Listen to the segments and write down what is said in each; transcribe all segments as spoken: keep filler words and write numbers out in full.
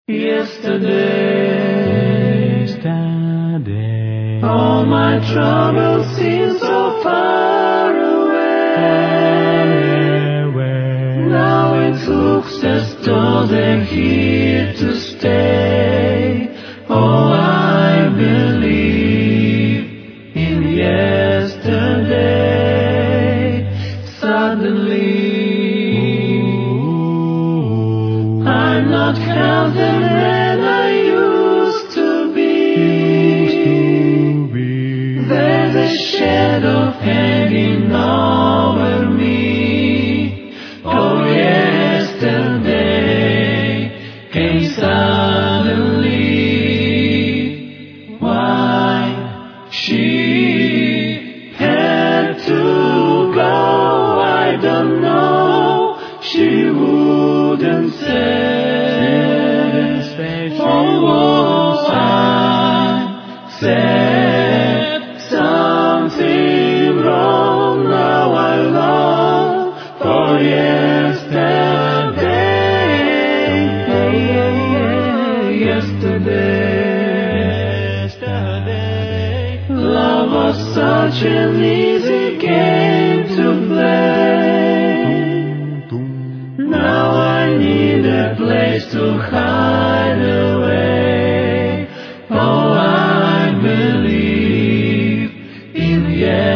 Yesterday, Yesterday, all my troubles seem so far away. away. Now it looks as though they're here to stay. Oh, I believe in yesterday. Suddenly, Ooh, I'm not healthy than I used to be. used to be. There's a shadow hanging over me. Oh, yesterday came suddenly. Why she had to go, I don't know. She wouldn't say. Oh, I said something wrong. Now I long for yesterday. Yesterday, love was such an easy game to play. Now I need a place to hide away. Oh, I believe in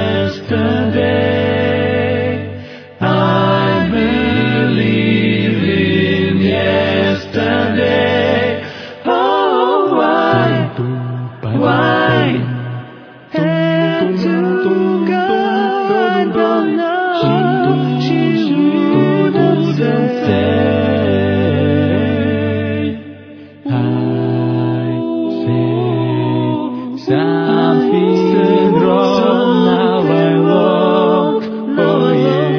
yesterday. I believe in yesterday. Oh, why, why had to go? I don't know. She wouldn't say. I said something wrong. Now I walk for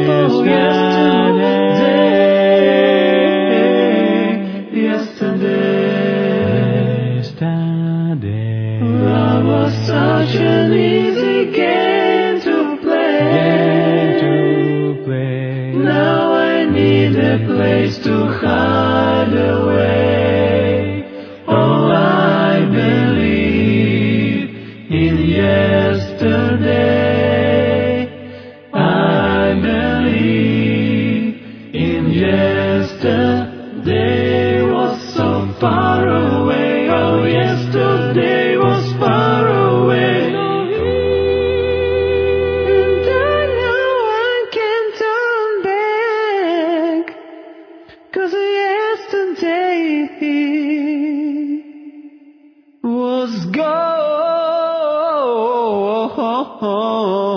yesterday. Yesterday, Yesterday, love was such an easy game to play. game to play. Now I need a place to hide away. Oh, I believe in yesterday. I believe in yesterday was so far away. Oh, yesterday was far away. And I know I can't turn back, 'cause yesterday was gone.